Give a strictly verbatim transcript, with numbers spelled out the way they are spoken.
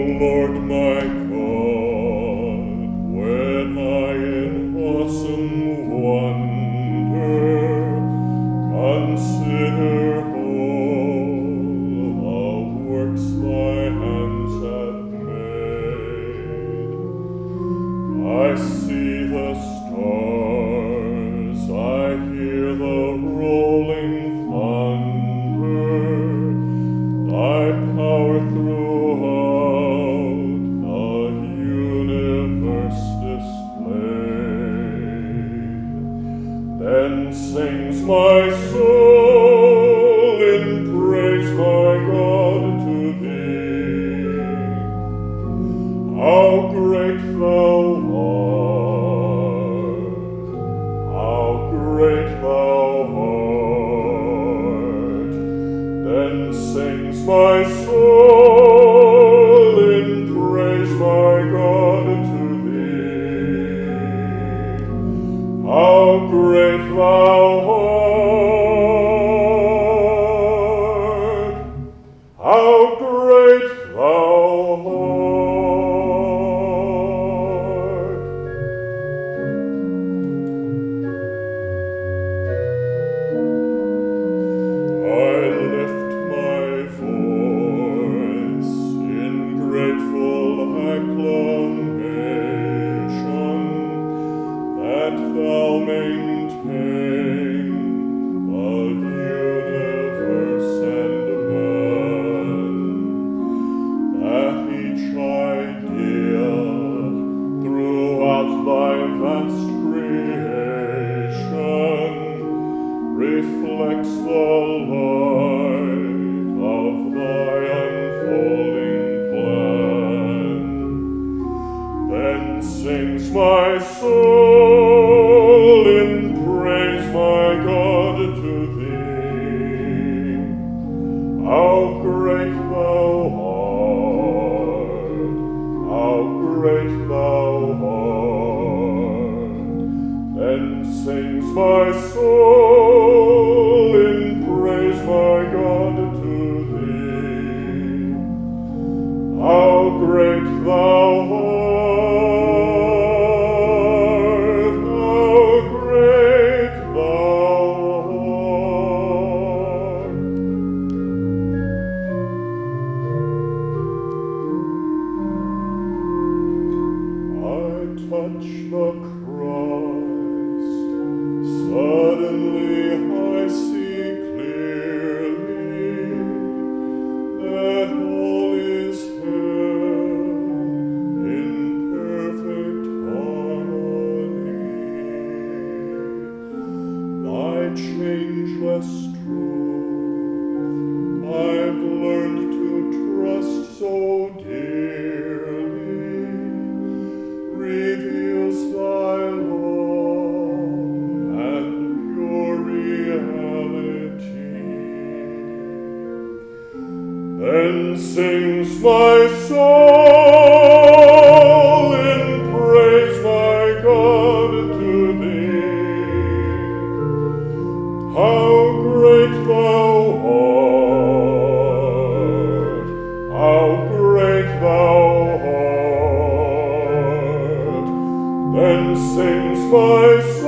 Lord my God, when I in awesome wonder consider all the works thy hands have made, I see the stars, I hear the rolling thunder, thy power throughout the universe displayed. Then sings my soul in praise, my God, to thee. How great thou art, how great thou art. Then sings my soul in praise, my God, to thee. How great thou art, how great thou art. I lift my voice in grateful acclamation that thou maintain the universe and man, that each idea throughout thy vast creation reflects the light of thy unfolding plan. Then sings my soul in praise, my God, to thee. How great thou art, how great thou art. Then sings my soul in praise, my God, to thee. How great thou art, how great thou art. I touch the cross, suddenly I see clearly that all is held in perfect harmony. Thy changeless truth I've learned to trust so dearly, reveals thy law and pure reality. Then sings my soul in praise, my God, to thee. How great thou art, how great thou art. Then sings my soul